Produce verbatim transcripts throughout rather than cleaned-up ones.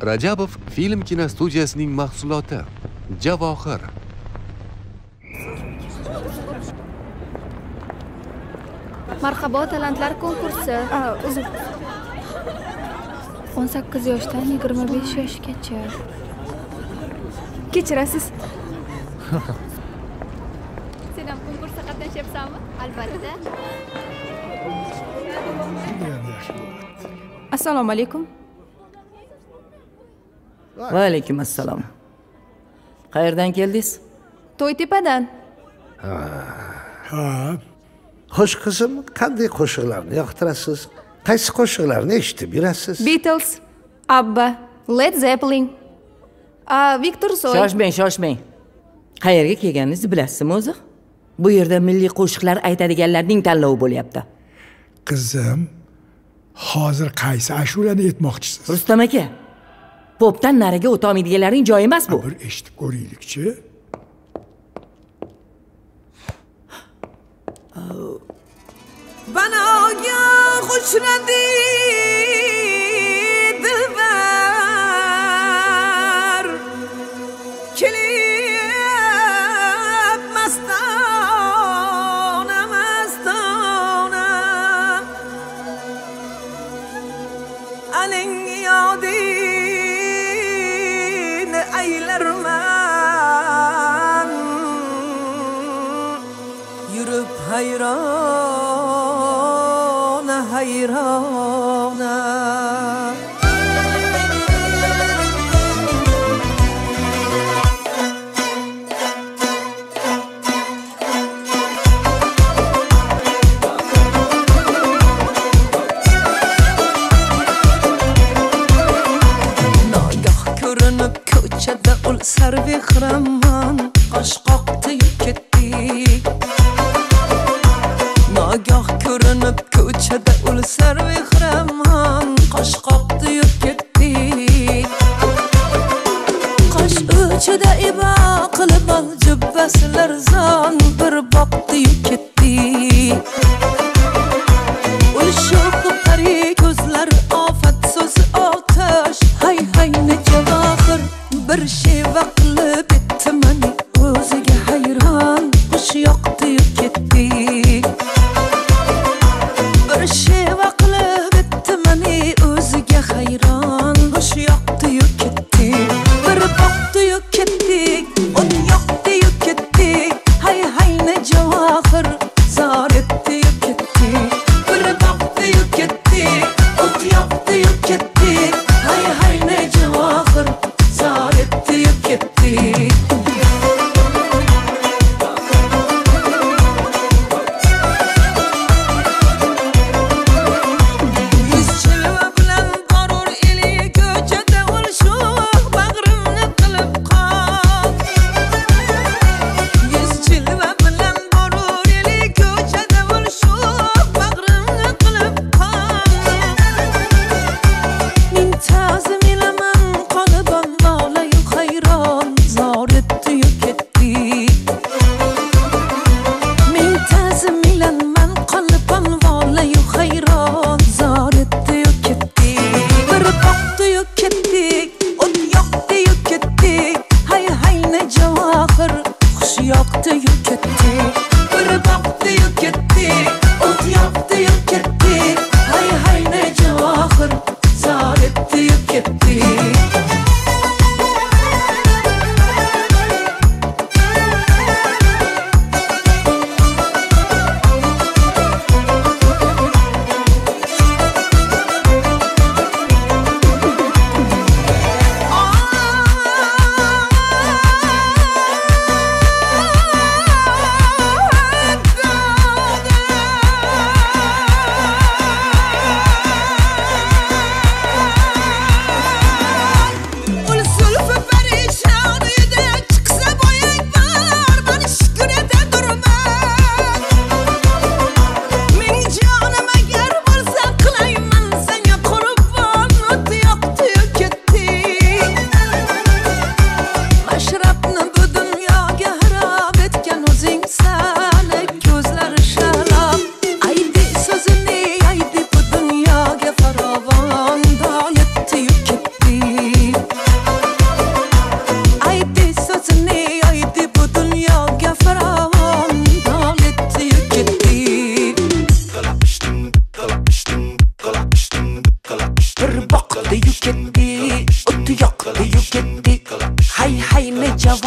Rajabov film kinostudiyasining mahsuloti Javohir. Marhabo talantlar konkursi. Uzr. o'n sakkiz yoshdan yigirma besh yoshgacha. Kechirasiz. Sen ham konkursga qatnashyapsanmi? Albatta. Assalomu alaykum. Va alaykum assalom. Qayerdan keldingiz? To'ytepadan. Ha. Xo'sh qizim, qanday qo'shiqlarni yoqtirasiz? Qaysi qo'shiqlarni eshitib yurasiz? Beatles, Abba, Led Zeppelin, a Viktor Soy. Shoshmang, shoshmang. Qayerga kelganingizni bilasizmi o'zi? Bu yerda milliy qo'shiqlar aytadiganlarning tanlovi bo'lyapti. Qizim, hozir qaysi ashulani aytmoqchisiz? Rustam aka, popdan nariga o'ta olmaydiganlarning joyi emas bu. Bir eshitib ko'raylik-chi. Bana gel hoşradi dilber kelib mastona mastona aling yodin aylarman yürüp hayran hayrana Nagah ko'rinib ko'chada ul sarvehraman qosh qoqdi ketdi Nagah ko'rinib ko'chada ul sarvehraman qosh qoqdi ketdi Qosh uchida ibo qilib ol jubbasilar zon bir boqdi ketdi Ul sho'xi pari ko'zlar ofat so'zi otash hay hay ne javohir bir sheva qilib etdi mani o'ziga hayron xush yoqdi ketdi Bir sheva qilib etdi mani o'ziga hayron xush yoqdi ketdi bir boqdi ketdi un yoqdi ketdi hay hay ne javohir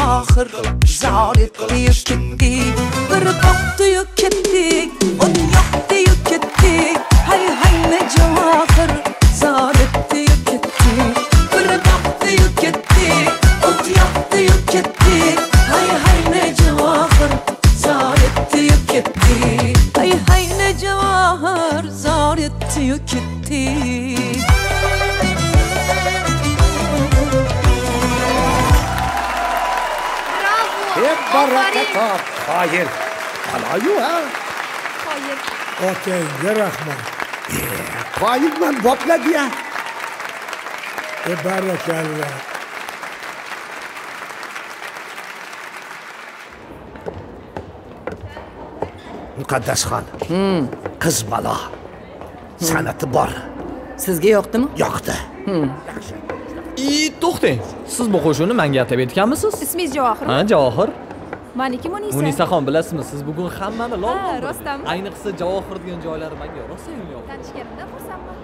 javohir zor etdi-yu ketdi. Bir boqdi-yu ketdik, o'n yoqdi-yu ketdik. Hay hay ne javohir zor etdi-yu ketdik. Bir boqdi-yu ketdik, o'n yoqdi-yu ketdik. Hay hay ne javohir zor etdi-yu ketdik. Hay hay ne javohir zor etdi-yu ketdik. Hep baraka Hayır. Alayu ha. Hayır. Otangga rahmat. Hayır ben bopladı ya. E barakalla. Muqaddasxon. Qiz bola. San'ati bor. Sizga yoqdimi? Yoqdi. I, to'xtang. Siz bu qo'shiqni menga atab aytganmisiz? Ismingiz Javohirmi? Ha, Javohir. Meniki Munisa. Munisaxon bilasizmi? Siz bugun hammani lol Ha, qoldirdi. rostdanmi? Ayniqsa Javohir degan joylari menga rosa yo'q. Tanishganimdan xursandman.